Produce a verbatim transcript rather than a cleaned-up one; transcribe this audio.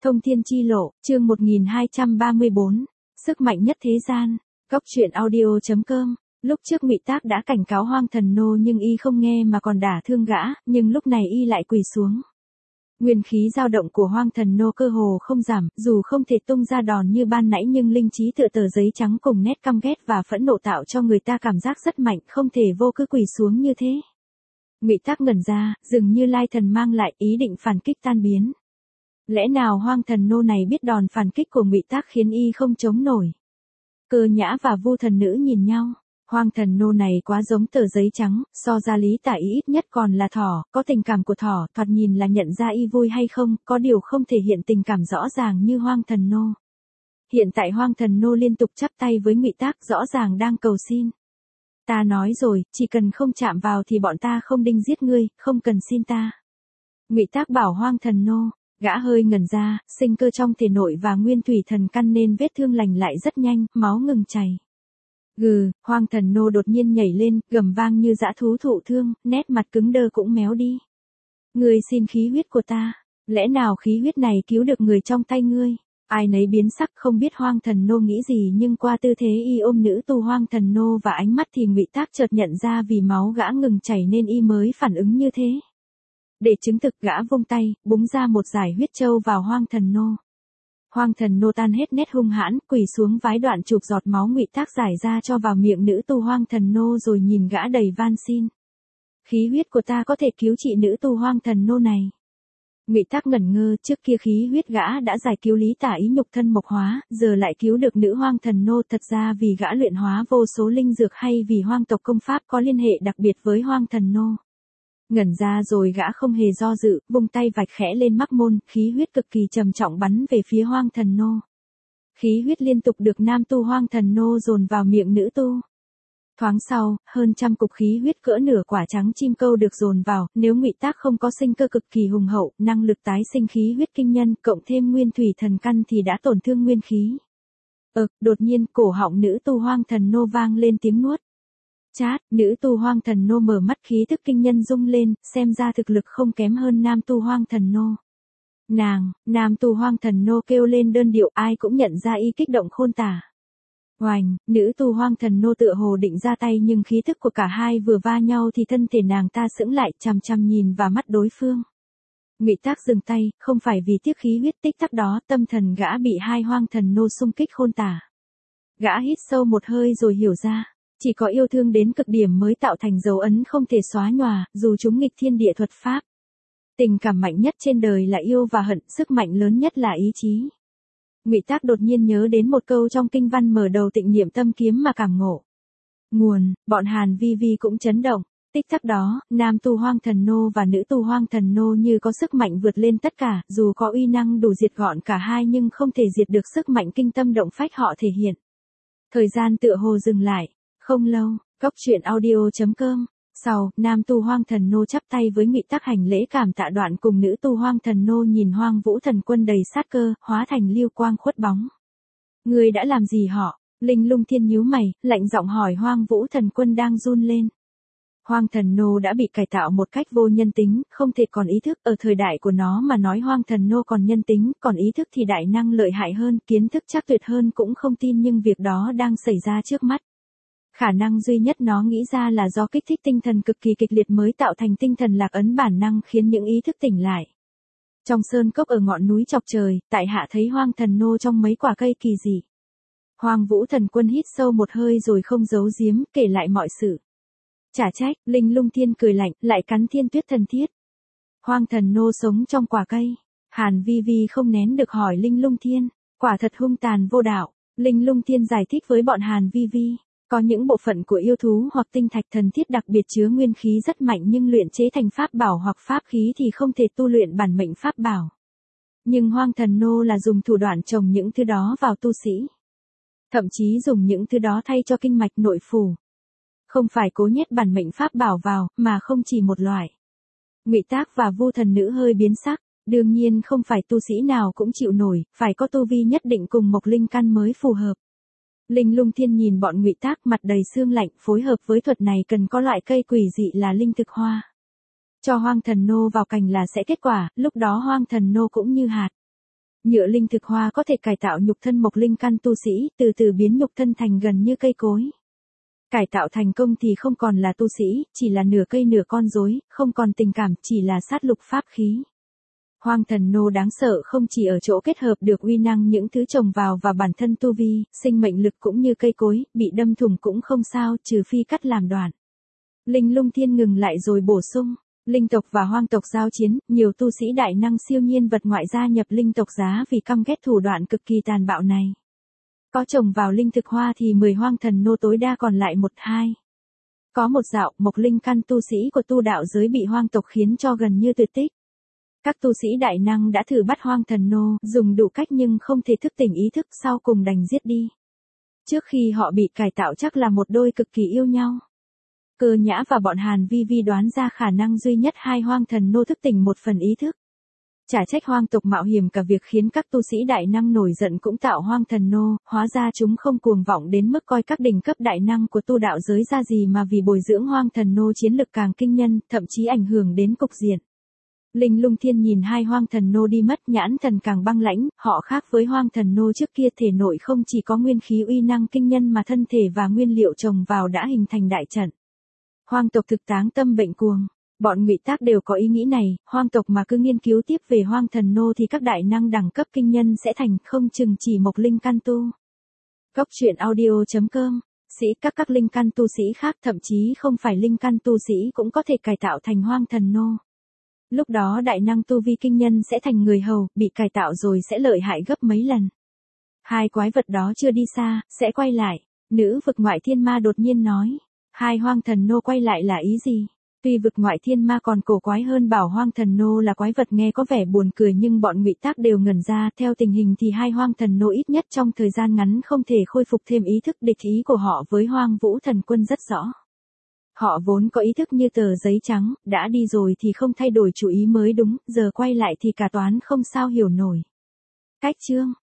Thông thiên chi lộ, chương một nghìn hai trăm ba mươi bốn, sức mạnh nhất thế gian. Góc truyện audio chấm com. Lúc trước Ngụy Tác đã cảnh cáo Hoang Thần Nô nhưng y không nghe mà còn đả thương gã, nhưng lúc này y lại quỳ xuống. Nguyên khí dao động của Hoang Thần Nô cơ hồ không giảm, dù không thể tung ra đòn như ban nãy nhưng linh trí tựa tờ giấy trắng cùng nét căm ghét và phẫn nộ tạo cho người ta cảm giác rất mạnh, không thể vô cứ quỳ xuống như thế. Ngụy Tác ngẩn ra, dường như lai thần mang lại ý định phản kích tan biến. Lẽ nào Hoang Thần Nô này biết đòn phản kích của Ngụy Tác khiến y không chống nổi? Cơ Nhã và Vu Thần Nữ nhìn nhau, Hoang Thần Nô này quá giống tờ giấy trắng, so ra Lý Tả Ý ít nhất còn là thỏ, có tình cảm của thỏ, thoạt nhìn là nhận ra y vui hay không, có điều không thể hiện tình cảm rõ ràng như Hoang Thần Nô. Hiện tại Hoang Thần Nô liên tục chắp tay với Ngụy Tác, rõ ràng đang cầu xin. Ta nói rồi, chỉ cần không chạm vào thì bọn ta không đinh giết ngươi, không cần xin ta. Ngụy Tác bảo Hoang Thần Nô. Gã hơi ngẩn ra, sinh cơ trong thể nội và nguyên thủy thần căn nên vết thương lành lại rất nhanh, máu ngừng chảy. Gừ, Hoang Thần Nô đột nhiên nhảy lên, gầm vang như dã thú thụ thương, nét mặt cứng đơ cũng méo đi. Ngươi xin khí huyết của ta, lẽ nào khí huyết này cứu được người trong tay ngươi? Ai nấy biến sắc, không biết Hoang Thần Nô nghĩ gì, nhưng qua tư thế y ôm nữ tu Hoang Thần Nô và ánh mắt thì Ngụy Tác chợt nhận ra vì máu gã ngừng chảy nên y mới phản ứng như thế. Để chứng thực, gã vung tay, búng ra một dải huyết châu vào Hoang Thần Nô. Hoang Thần Nô tan hết nét hung hãn, quỳ xuống vái đoạn chụp giọt máu Ngụy Tác giải ra cho vào miệng nữ tu Hoang Thần Nô rồi nhìn gã đầy van xin. Khí huyết của ta có thể cứu trị nữ tu Hoang Thần Nô này. Ngụy Tác ngẩn ngơ, trước kia khí huyết gã đã giải cứu Lý Tả Ý nhục thân mộc hóa, giờ lại cứu được nữ Hoang Thần Nô, thật ra vì gã luyện hóa vô số linh dược hay vì hoang tộc công pháp có liên hệ đặc biệt với Hoang Thần Nô. Ngẩn ra rồi gã không hề do dự, vung tay vạch khẽ lên mắc môn, khí huyết cực kỳ trầm trọng bắn về phía Hoang Thần Nô. Khí huyết liên tục được nam tu Hoang Thần Nô dồn vào miệng nữ tu. Thoáng sau, hơn trăm cục khí huyết cỡ nửa quả trắng chim câu được dồn vào, nếu Ngụy Tác không có sinh cơ cực kỳ hùng hậu, năng lực tái sinh khí huyết kinh nhân, cộng thêm nguyên thủy thần căn thì đã tổn thương nguyên khí. Ờ, đột nhiên cổ họng nữ tu Hoang Thần Nô vang lên tiếng nuốt. Chát, nữ tu Hoang Thần Nô mở mắt, khí thức kinh nhân rung lên, xem ra thực lực không kém hơn nam tu Hoang Thần Nô. Nàng, nam tu Hoang Thần Nô kêu lên đơn điệu, ai cũng nhận ra y kích động khôn tả. Oành, nữ tu Hoang Thần Nô tựa hồ định ra tay nhưng khí thức của cả hai vừa va nhau thì thân thể nàng ta sững lại, chằm chằm nhìn vào mắt đối phương. Ngụy Tác dừng tay, không phải vì tiếc khí huyết, tích tắc đó tâm thần gã bị hai Hoang Thần Nô xung kích khôn tả. Gã hít sâu một hơi rồi hiểu ra. Chỉ có yêu thương đến cực điểm mới tạo thành dấu ấn không thể xóa nhòa, dù chúng nghịch thiên địa thuật pháp. Tình cảm mạnh nhất trên đời là yêu và hận, sức mạnh lớn nhất là ý chí. Ngụy Tác đột nhiên nhớ đến một câu trong kinh văn mở đầu Tịnh Niệm Tâm Kiếm mà cảm ngộ. Nguồn, bọn Hàn Vi Vi cũng chấn động. Tích tắc đó, nam tu Hoang Thần Nô và nữ tu Hoang Thần Nô như có sức mạnh vượt lên tất cả, dù có uy năng đủ diệt gọn cả hai nhưng không thể diệt được sức mạnh kinh tâm động phách họ thể hiện. Thời gian tựa hồ dừng lại. Không lâu, góc truyện audio chấm com. Sau, nam tu Hoang Thần Nô chắp tay với Ngụy Tác hành lễ cảm tạ đoạn cùng nữ tu Hoang Thần Nô nhìn Hoang Vũ Thần Quân đầy sát cơ, hóa thành lưu quang khuất bóng. Ngươi đã làm gì họ? Linh Lung Thiên nhíu mày, lạnh giọng hỏi Hoang Vũ Thần Quân đang run lên. Hoang Thần Nô đã bị cải tạo một cách vô nhân tính, không thể còn ý thức, ở thời đại của nó mà nói Hoang Thần Nô còn nhân tính, còn ý thức thì đại năng lợi hại hơn, kiến thức chắc tuyệt hơn cũng không tin nhưng việc đó đang xảy ra trước mắt. Khả năng duy nhất nó nghĩ ra là do kích thích tinh thần cực kỳ kịch liệt mới tạo thành tinh thần lạc ấn bản năng khiến những ý thức tỉnh lại. Trong sơn cốc ở ngọn núi chọc trời, tại hạ thấy Hoang Thần Nô trong mấy quả cây kỳ dị. Hoang Vũ Thần Quân hít sâu một hơi rồi không giấu giếm, kể lại mọi sự. Chả trách, Linh Lung Thiên cười lạnh, lại cắn Thiên Tuyết Thần Thiết. Hoang Thần Nô sống trong quả cây. Hàn Vi Vi không nén được hỏi Linh Lung Thiên, quả thật hung tàn vô đạo. Linh Lung Thiên giải thích với bọn Hàn Vi Vi. Có những bộ phận của yêu thú hoặc tinh thạch thần thiết đặc biệt chứa nguyên khí rất mạnh nhưng luyện chế thành pháp bảo hoặc pháp khí thì không thể tu luyện bản mệnh pháp bảo. Nhưng Hoang Thần Nô là dùng thủ đoạn trồng những thứ đó vào tu sĩ. Thậm chí dùng những thứ đó thay cho kinh mạch nội phủ. Không phải cố nhét bản mệnh pháp bảo vào, mà không chỉ một loại. Ngụy Tác và Vu Thần Nữ hơi biến sắc, đương nhiên không phải tu sĩ nào cũng chịu nổi, phải có tu vi nhất định cùng mộc linh căn mới phù hợp. Linh Lung Thiên nhìn bọn Ngụy Tác mặt đầy sương lạnh, phối hợp với thuật này cần có loại cây quỷ dị là linh thực hoa. Cho Hoang Thần Nô vào cành là sẽ kết quả, lúc đó Hoang Thần Nô cũng như hạt. Nhựa linh thực hoa có thể cải tạo nhục thân mộc linh căn tu sĩ, từ từ biến nhục thân thành gần như cây cối. Cải tạo thành công thì không còn là tu sĩ, chỉ là nửa cây nửa con rối, không còn tình cảm, chỉ là sát lục pháp khí. Hoang thần nô đáng sợ không chỉ ở chỗ kết hợp được uy năng những thứ trồng vào và bản thân tu vi, sinh mệnh lực cũng như cây cối, bị đâm thủng cũng không sao, trừ phi cắt làm đoạn. Linh Lung Thiên ngừng lại rồi bổ sung, linh tộc và hoang tộc giao chiến, nhiều tu sĩ đại năng siêu nhiên vật ngoại gia nhập linh tộc giá vì căm ghét thủ đoạn cực kỳ tàn bạo này. Có trồng vào linh thực hoa thì mười hoang thần nô tối đa còn lại một hai. Có một dạo, mộc linh căn tu sĩ của tu đạo giới bị hoang tộc khiến cho gần như tuyệt tích. Các tu sĩ đại năng đã thử bắt hoang thần nô, dùng đủ cách nhưng không thể thức tỉnh ý thức, sau cùng đành giết đi. Trước khi họ bị cải tạo chắc là một đôi cực kỳ yêu nhau. Cơ Nhã và bọn Hàn Vi Vi đoán ra khả năng duy nhất hai hoang thần nô thức tỉnh một phần ý thức. Chả trách hoang tộc mạo hiểm cả việc khiến các tu sĩ đại năng nổi giận cũng tạo hoang thần nô, hóa ra chúng không cuồng vọng đến mức coi các đỉnh cấp đại năng của tu đạo giới ra gì mà vì bồi dưỡng hoang thần nô chiến lực càng kinh nhân, thậm chí ảnh hưởng đến cục diện. Linh Lung Thiên nhìn hai hoang thần nô đi mất, nhãn thần càng băng lãnh, họ khác với hoang thần nô trước kia, thể nội không chỉ có nguyên khí uy năng kinh nhân mà thân thể và nguyên liệu trồng vào đã hình thành đại trận. Hoang tộc thực táng tâm bệnh cuồng. Bọn Ngụy Tác đều có ý nghĩ này, hoang tộc mà cứ nghiên cứu tiếp về hoang thần nô thì các đại năng đẳng cấp kinh nhân sẽ thành, không chừng chỉ mộc linh căn tu. Góc truyện audio chấm com, sĩ các các linh căn tu sĩ khác, thậm chí không phải linh căn tu sĩ cũng có thể cải tạo thành hoang thần nô. Lúc đó đại năng tu vi kinh nhân sẽ thành người hầu, bị cải tạo rồi sẽ lợi hại gấp mấy lần. Hai quái vật đó chưa đi xa, sẽ quay lại. Nữ vực ngoại thiên ma đột nhiên nói. Hai hoang thần nô quay lại là ý gì? Tuy vực ngoại thiên ma còn cổ quái hơn bảo hoang thần nô là quái vật nghe có vẻ buồn cười, nhưng bọn Ngụy Tác đều ngẩn ra. Theo tình hình thì hai hoang thần nô ít nhất trong thời gian ngắn không thể khôi phục thêm ý thức, địch ý của họ với Hoang Vũ Thần Quân rất rõ. Họ vốn có ý thức như tờ giấy trắng, đã đi rồi thì không thay đổi chủ ý mới đúng, giờ quay lại thì cả toán không sao hiểu nổi. Cách chương